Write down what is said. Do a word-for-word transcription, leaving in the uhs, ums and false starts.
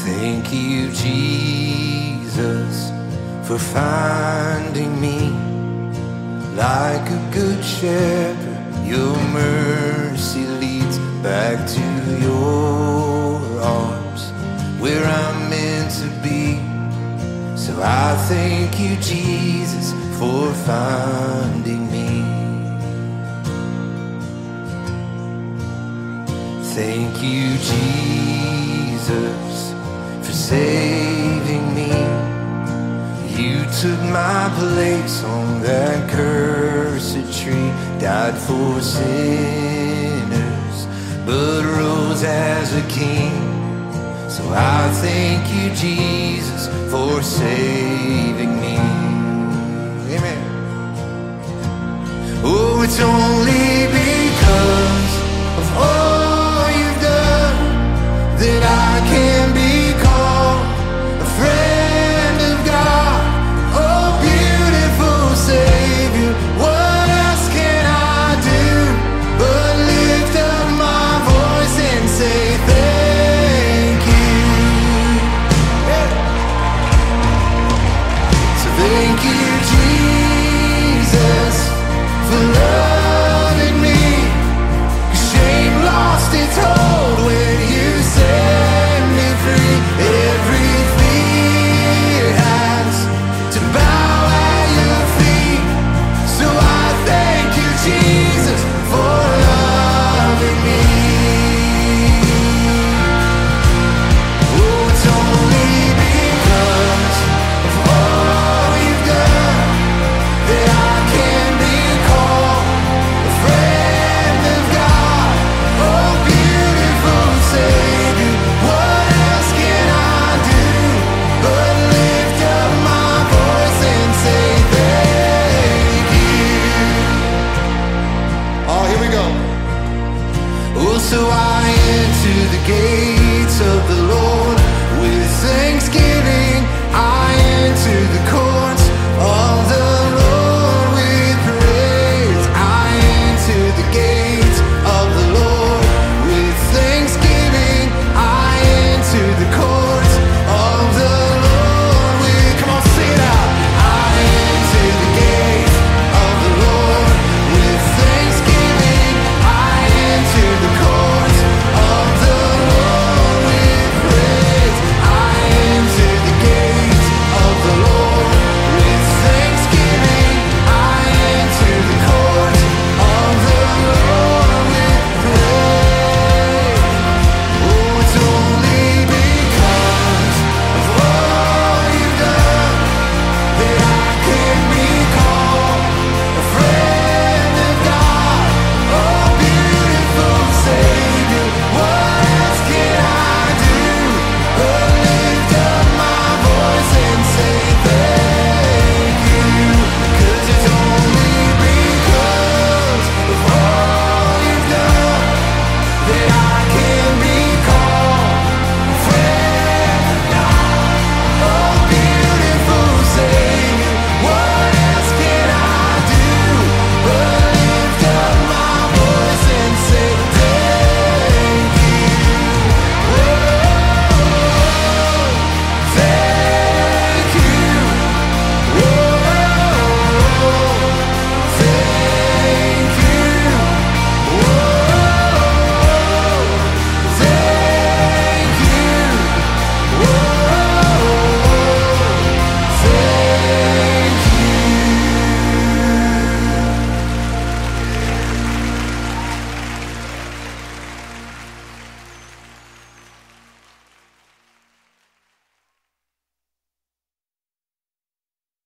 Thank you, Jesus, for finding me. Like a good shepherd, your mercy leads back to your arms, where I'm meant to be. So I thank you, Jesus, for finding me. Thank you, Jesus, for saving me. You took my place on that cursed tree, died for sinners, but rose as a king. So I thank you, Jesus, for saving me. Amen. Oh, it's only because of all you've done that I can be called a friend of God. Oh, beautiful Savior, what else can I do but lift up my voice and say thank you. Yeah. So thank you, Jesus, for loving me. 'Cause shame lost its hold when you set me free. Every fear has to bow at your feet. So I thank you, Jesus, for loving me. Oh, it's only because of all you've done that I can be called a friend of God. Oh, beautiful Savior, what else can I do but lift up my voice and say thank you. Oh, here we go. Oh, so I enter the gates of the Lord with thanksgiving. I enter the courts